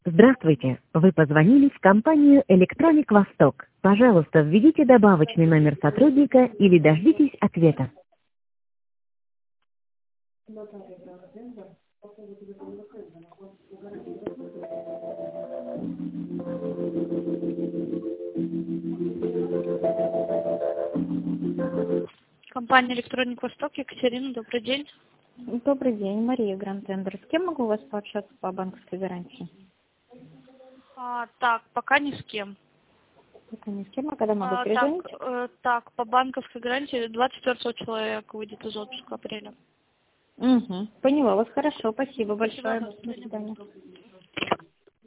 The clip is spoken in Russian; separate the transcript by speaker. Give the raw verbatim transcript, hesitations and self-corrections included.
Speaker 1: Здравствуйте, вы позвонили в компанию «Электроник Восток». Пожалуйста, введите добавочный номер сотрудника или дождитесь ответа.
Speaker 2: Компания «Электроник Восток», Екатерина, добрый день.
Speaker 3: Добрый день, Мария Гранд Тендер. С кем могу у вас пообщаться по банковской гарантии?
Speaker 2: А, так, пока ни с кем.
Speaker 3: Пока ни с кем, а когда могу
Speaker 2: А,
Speaker 3: перезвонить?
Speaker 2: так, э, так, по банковской гарантии двадцать четвёртого человека выйдет из отпуска апреля.
Speaker 3: Угу, поняла вас, хорошо, спасибо большое.
Speaker 2: Спасибо,
Speaker 3: До свидания.